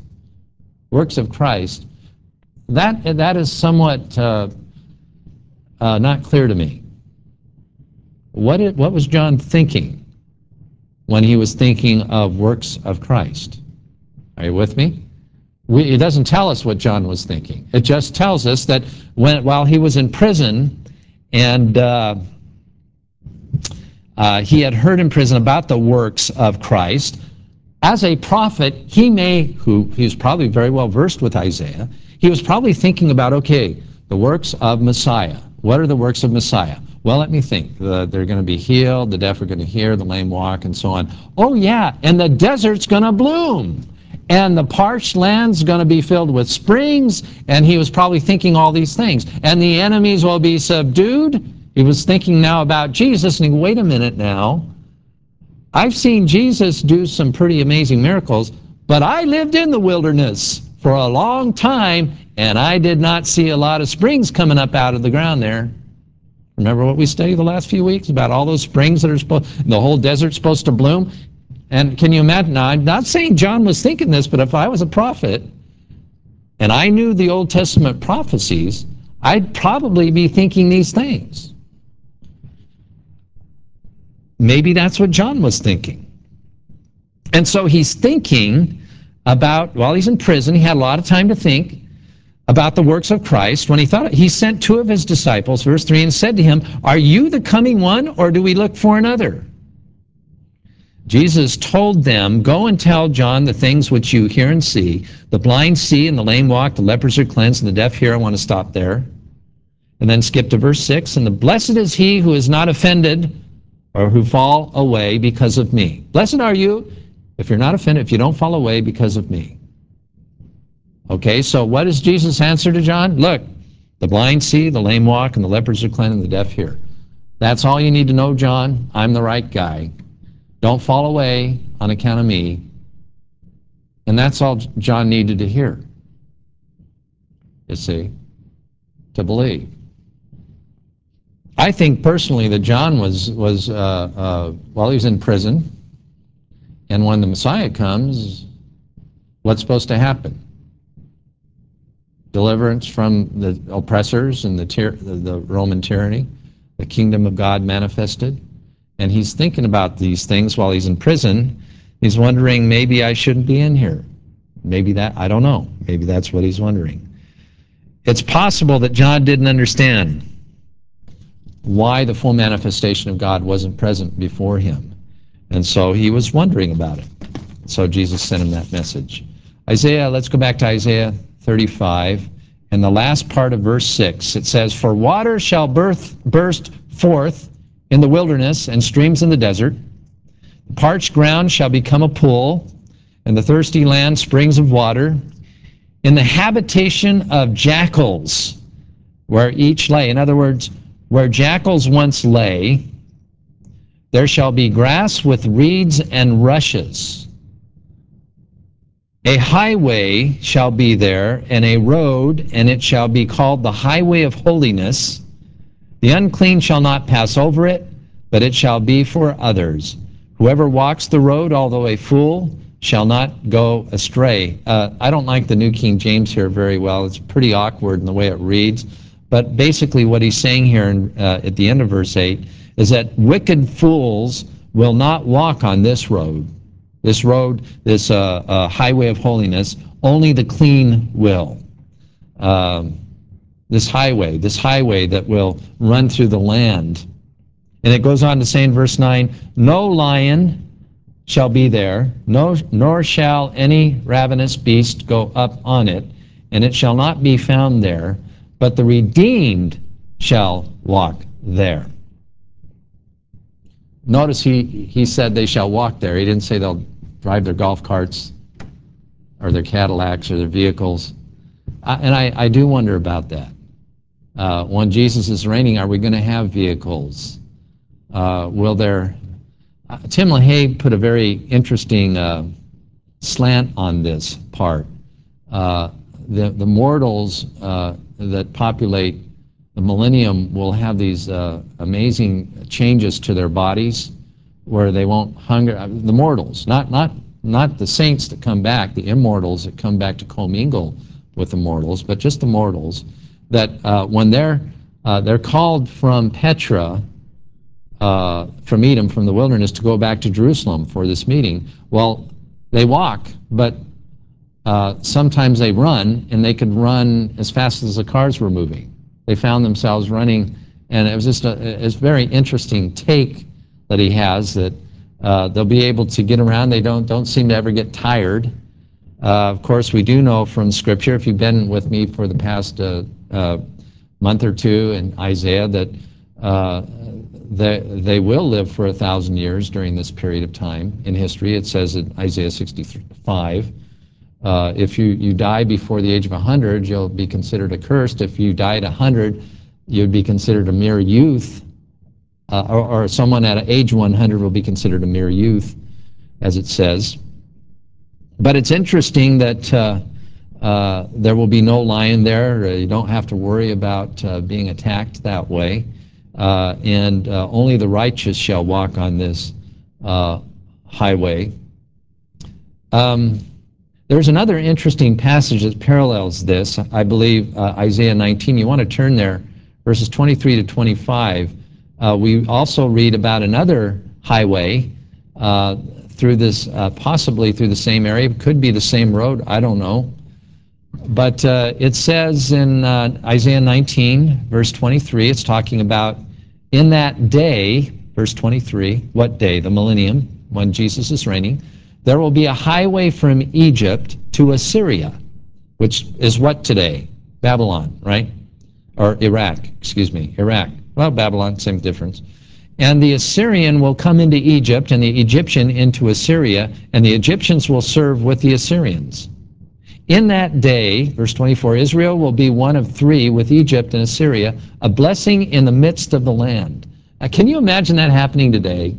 that is somewhat not clear to me. What was John thinking when he was thinking of works of Christ? Are you with me? It doesn't tell us what John was thinking. It just tells us that while he was in prison and he had heard in prison about the works of Christ, as a prophet, he was probably very well versed with Isaiah, he was probably thinking about, okay, the works of Messiah. What are the works of Messiah? Well, let me think. They're going to be healed, the deaf are going to hear, the lame walk, and so on. Oh, yeah, and the desert's going to bloom, and the parched land's going to be filled with springs, and he was probably thinking all these things. And the enemies will be subdued. He was thinking now about Jesus, and wait a minute now. I've seen Jesus do some pretty amazing miracles, but I lived in the wilderness for a long time, and I did not see a lot of springs coming up out of the ground there. Remember what we studied the last few weeks about all those springs that are the whole desert's supposed to bloom? And can you imagine? Now, I'm not saying John was thinking this, but if I was a prophet and I knew the Old Testament prophecies, I'd probably be thinking these things. Maybe that's what John was thinking. And so he's thinking about, while he's in prison, he had a lot of time to think. about the works of Christ, when he sent 2 of his disciples, verse 3, and said to him, "Are you the coming one, or do we look for another?" Jesus told them, "Go and tell John the things which you hear and see. The blind see, and the lame walk, the lepers are cleansed, and the deaf hear." I want to stop there. And then skip to verse 6. "And the blessed is he who is not offended, or who fall away because of me." Blessed are you if you're not offended, if you don't fall away because of me. Okay, so what is Jesus' answer to John? Look, the blind see, the lame walk, and the lepers are cleansed, and the deaf hear. That's all you need to know, John. I'm the right guy. Don't fall away on account of me. And that's all John needed to hear, you see, to believe. I think personally that John was he was in prison, and when the Messiah comes, what's supposed to happen? Deliverance from the oppressors and the Roman tyranny, the kingdom of God manifested. And he's thinking about these things while he's in prison. He's wondering, maybe I shouldn't be in here. Maybe that, I don't know. Maybe that's what he's wondering. It's possible that John didn't understand why the full manifestation of God wasn't present before him. And so he was wondering about it. So Jesus sent him that message. Let's go back to Isaiah 35. And the last part of verse 6, it says, "For water shall burst forth in the wilderness and streams in the desert. The parched ground shall become a pool, and the thirsty land springs of water. In the habitation of jackals, where each lay," in other words, where jackals once lay, "there shall be grass with reeds and rushes. A highway shall be there, and a road, and it shall be called the highway of holiness. The unclean shall not pass over it, but it shall be for others. Whoever walks the road, although a fool, shall not go astray." I don't like the New King James here very well. It's pretty awkward in the way it reads. But basically what he's saying here at the end of verse 8 is that wicked fools will not walk on this road. This road, this highway of holiness, only the clean will. This highway that will run through the land. And it goes on to say in verse 9, "No lion shall be there, nor shall any ravenous beast go up on it, and it shall not be found there, but the redeemed shall walk there." Notice he said they shall walk there. He didn't say they'll drive their golf carts or their Cadillacs or their vehicles. And I do wonder about that. When Jesus is reigning, are we going to have vehicles? Will there... Tim LaHaye put a very interesting slant on this part. The mortals that populate the millennium will have these amazing changes to their bodies where they won't hunger. The mortals, not the saints that come back, the immortals that come back to commingle with the mortals, but just the mortals, that when they're called from Petra, from Edom, from the wilderness, to go back to Jerusalem for this meeting. Well, they walk, but sometimes they run, and they could run as fast as the cars were moving. They found themselves running, and it was just a very interesting take that he has, that they'll be able to get around. They don't seem to ever get tired. Of course, we do know from Scripture, if you've been with me for the past month or two in Isaiah, that they will live for 1,000 years during this period of time in history. It says in Isaiah 65, if you die before the age of 100, you'll be considered accursed. If you die at 100, you'd be considered a mere youth, or someone at age 100 will be considered a mere youth, as it says. But it's interesting that there will be no lion there. You don't have to worry about being attacked that way. And only the righteous shall walk on this highway. There's another interesting passage that parallels this, I believe, Isaiah 19. You want to turn there, verses 23 to 25. We also read about another highway through this, possibly through the same area. It could be the same road, I don't know. But it says in Isaiah 19, verse 23, it's talking about in that day, verse 23, what day? The millennium, when Jesus is reigning, there will be a highway from Egypt to Assyria, which is what today? Babylon, right? Or Iraq, excuse me, Iraq. Well, Babylon, same difference. And the Assyrian will come into Egypt, and the Egyptian into Assyria, and the Egyptians will serve with the Assyrians. In that day, verse 24, Israel will be one of three with Egypt and Assyria, a blessing in the midst of the land. Can you imagine that happening today?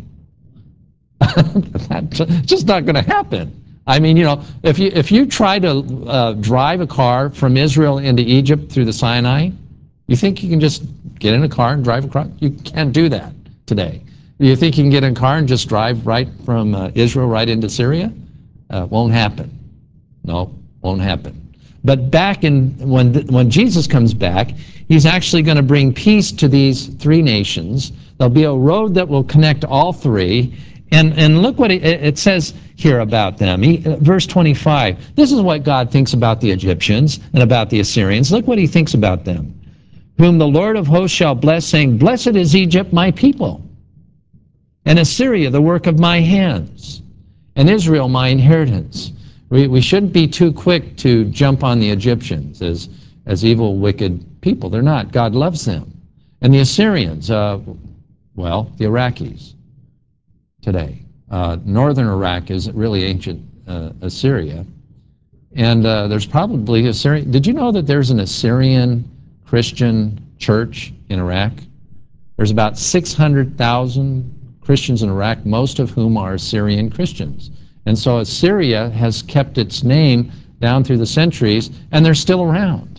That's just not going to happen. I mean, you know, if you try to drive a car from Israel into Egypt through the Sinai, you think you can just get in a car and drive across? You can't do that today. You think you can get in a car and just drive right from Israel right into Syria? Won't happen. No, won't happen. But back in when Jesus comes back, he's actually going to bring peace to these three nations. There'll be a road that will connect all three. And look what it says here about them. Verse 25. This is what God thinks about the Egyptians and about the Assyrians. Look what he thinks about them. Whom the Lord of hosts shall bless, saying, Blessed is Egypt, my people, and Assyria, the work of my hands, and Israel, my inheritance. We shouldn't be too quick to jump on the Egyptians as evil, wicked people. They're not. God loves them. And the Assyrians, well, the Iraqis today. Northern Iraq is really ancient Assyria. And there's probably Assyrian. Did you know that there's an Assyrian Christian church in Iraq? There's about 600,000 Christians in Iraq, most of whom are Assyrian Christians. And so Assyria has kept its name down through the centuries, and they're still around.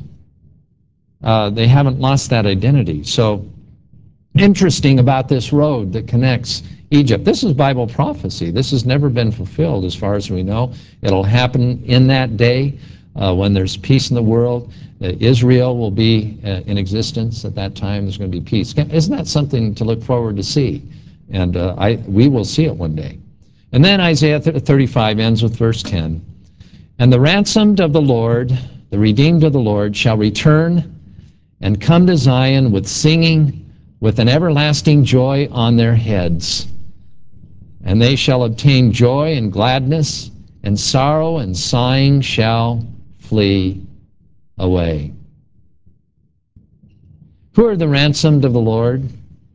They haven't lost that identity. So interesting about this road that connects Egypt. This is Bible prophecy. This has never been fulfilled as far as we know. It'll happen in that day when there's peace in the world. Israel will be in existence at that time. There's going to be peace. Isn't that something to look forward to see? And we will see it one day. And then Isaiah 35 ends with verse 10. And the ransomed of the Lord, the redeemed of the Lord, shall return and come to Zion with singing, with an everlasting joy on their heads. And they shall obtain joy and gladness, and sorrow and sighing shall flee away. Who are the ransomed of the Lord?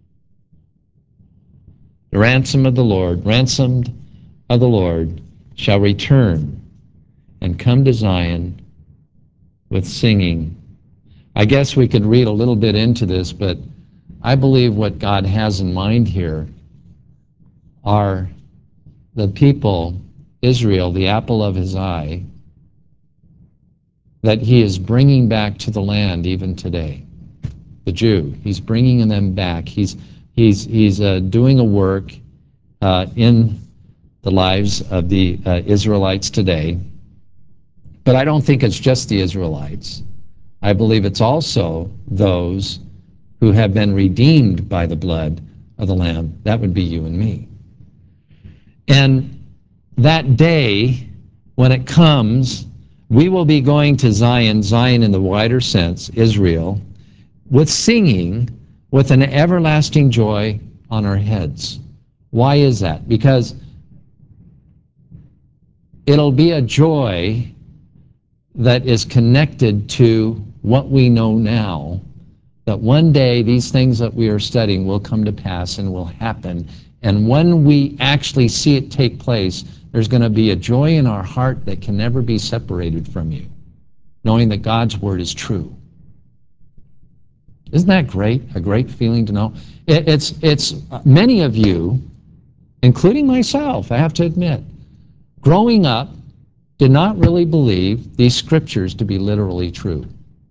The ransom of the Lord, ransomed of the Lord, shall return and come to Zion with singing. I guess we could read a little bit into this, but I believe what God has in mind here are the people, Israel, the apple of his eye, that he is bringing back to the land even today. The Jew, he's bringing them back. He's doing a work in the lives of the Israelites today. But I don't think it's just the Israelites. I believe it's also those who have been redeemed by the blood of the Lamb. That would be you and me. And that day, when it comes, we will be going to Zion, Zion in the wider sense, Israel, with singing, with an everlasting joy on our heads. Why is that? Because it'll be a joy that is connected to what we know now, that one day these things that we are studying will come to pass and will happen. And when we actually see it take place, there's going to be a joy in our heart that can never be separated from you, knowing that God's word is true. Isn't that great? A great feeling to know? It's many of you, including myself, I have to admit, growing up, did not really believe these scriptures to be literally true.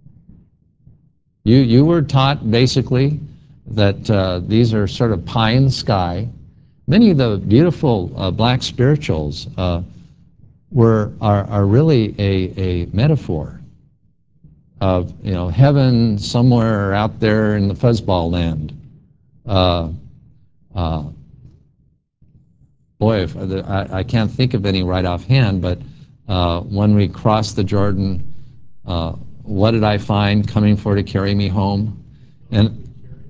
You were taught basically that these are sort of pie in the sky. Many of the beautiful black spirituals are really a metaphor of heaven somewhere out there in the fuzzball land. Boy, I can't think of any right offhand, but when we cross the Jordan What did I find coming for to carry me home? And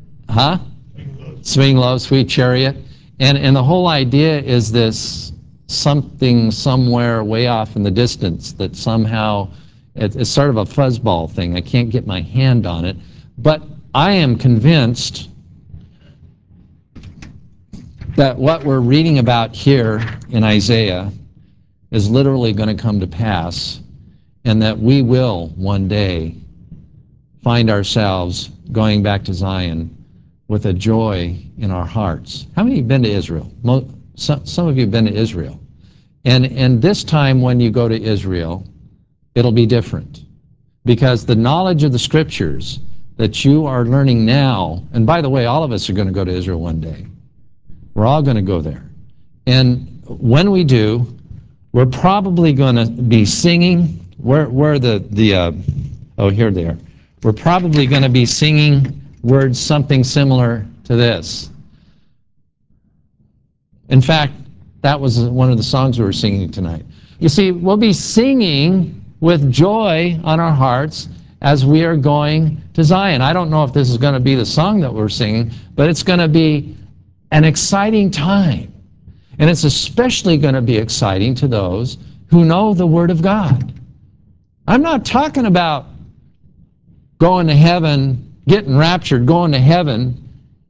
swing low, sweet chariot. And the whole idea is this something somewhere way off in the distance that somehow it's sort of a fuzzball thing. I can't get my hand on it. But I am convinced that what we're reading about here in Isaiah is literally going to come to pass, and that we will one day find ourselves going back to Zion with a joy in our hearts. How many of you have been to Israel? Some of you have been to Israel. And this time when you go to Israel, it'll be different. Because the knowledge of the Scriptures that you are learning now, and by the way, all of us are going to go to Israel one day. We're all going to go there. And when we do, we're probably going to be singing. Where oh, here they are. We're probably going to be singing words something similar to this. In fact, that was one of the songs we were singing tonight. You see, we'll be singing with joy on our hearts as we are going to Zion. I don't know if this is going to be the song that we're singing, but it's going to be an exciting time. And it's especially going to be exciting to those who know the Word of God. I'm not talking about going to heaven, getting raptured, going to heaven,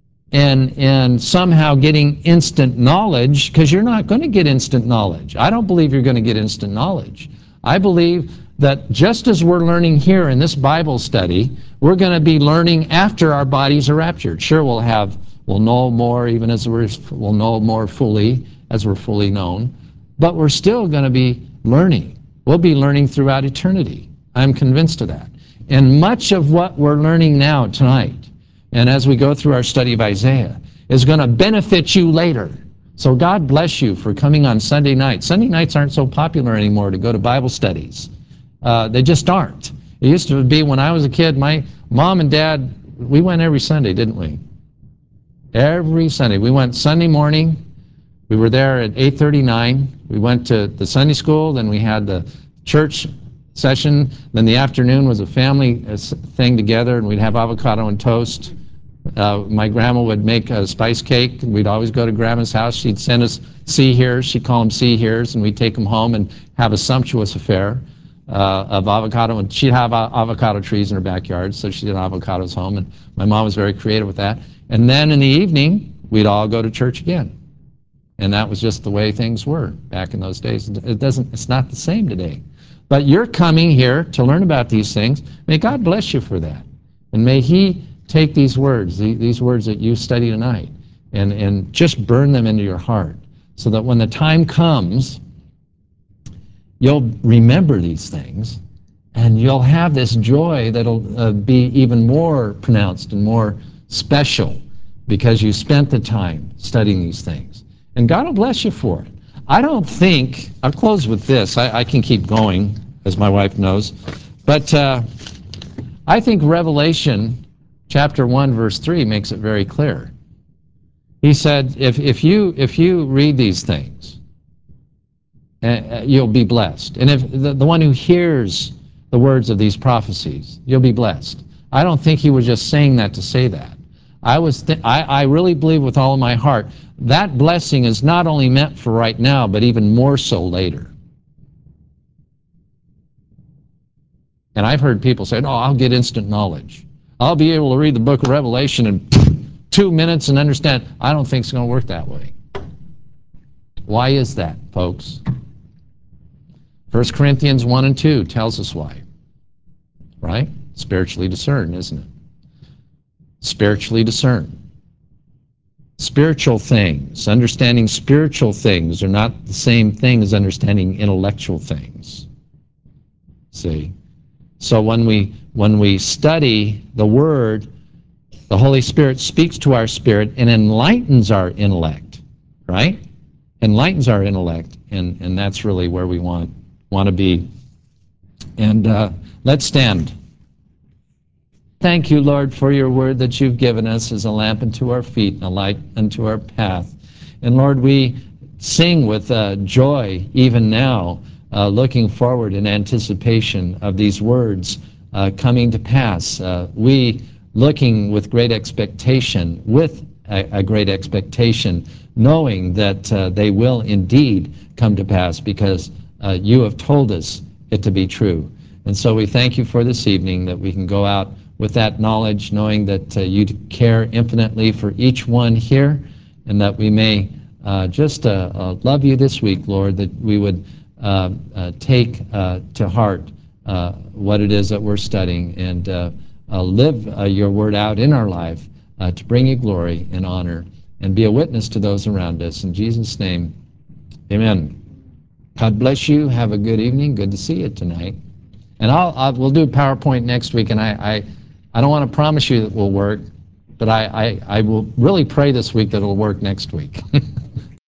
and somehow getting instant knowledge, because you're not going to get instant knowledge. I don't believe you're going to get instant knowledge. I believe that just as we're learning here in this Bible study, we're going to be learning after our bodies are raptured. Sure, we'll know more even as we'll know more fully as we're fully known, but we're still going to be learning. We'll be learning throughout eternity. I'm convinced of that. And much of what we're learning now tonight, and as we go through our study of Isaiah, is going to benefit you later. So God bless you for coming on Sunday nights. Sunday nights aren't so popular anymore to go to Bible studies. They just aren't. It used to be when I was a kid, my mom and dad, we went every Sunday, didn't we? Every Sunday. We went Sunday morning. We were there at 8:39. We went to the Sunday school, then we had the church session, then the afternoon was a family thing together, and we'd have avocado and toast. My grandma would make a spice cake. We'd always go to Grandma's house. She'd send us see-heres. She'd call them see-heres, and we'd take them home and have a sumptuous affair of avocado. And she'd have avocado trees in her backyard, so she did avocados home, and my mom was very creative with that. And then in the evening, we'd all go to church again. And that was just the way things were back in those days. It's not the same today. But you're coming here to learn about these things. May God bless you for that. And may He take these words that you study tonight, and just burn them into your heart, so that when the time comes, you'll remember these things, and you'll have this joy that'll be even more pronounced and more special because you spent the time studying these things. And God will bless you for it. I don't think, I'll close with this. I can keep going, as my wife knows. But I think Revelation chapter 1, verse 3 makes it very clear. He said, if you read these things, you'll be blessed. And if the one who hears the words of these prophecies, you'll be blessed. I don't think he was just saying that to say that. I really believe with all of my heart that blessing is not only meant for right now, but even more so later. And I've heard people say, "Oh, I'll get instant knowledge. I'll be able to read the book of Revelation in 2 minutes and understand." I don't think it's going to work that way. Why is that, folks? 1 Corinthians 1 and 2 tells us why. Right? Spiritually discerned, isn't it? Spiritually discerned. Spiritual things, understanding spiritual things are not the same thing as understanding intellectual things. See? So when we study the Word, the Holy Spirit speaks to our spirit and enlightens our intellect, right? Enlightens our intellect, and that's really where we want to be. And let's stand. Thank you, Lord, for your word that you've given us as a lamp unto our feet and a light unto our path. And Lord, we sing with joy even now looking forward in anticipation of these words coming to pass. We looking with great expectation, with a great expectation, knowing that they will indeed come to pass because you have told us it to be true. And so we thank you for this evening that we can go out with that knowledge, knowing that you care infinitely for each one here, and that we may just love you this week, Lord, that we would take to heart what it is that we're studying and live your word out in our life to bring you glory and honor and be a witness to those around us. In Jesus' name, amen. God bless you. Have a good evening. Good to see you tonight. And we'll do PowerPoint next week, and I don't want to promise you that it will work, but I will really pray this week that it will work next week.